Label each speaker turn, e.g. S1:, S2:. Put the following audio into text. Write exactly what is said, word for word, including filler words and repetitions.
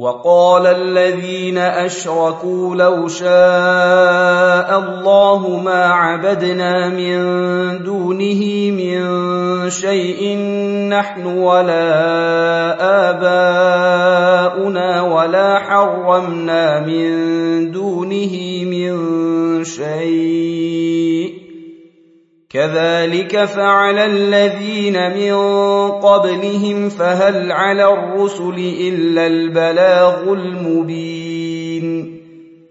S1: وقال الذين أشركوا لو شاء الله ما عبدنا من دونه من شيء نحن ولا آباؤنا ولا حرمنا من دونه من شيء كذلك فعل الذين من قبلهم فهل على الرسل إلا البلاغ المبين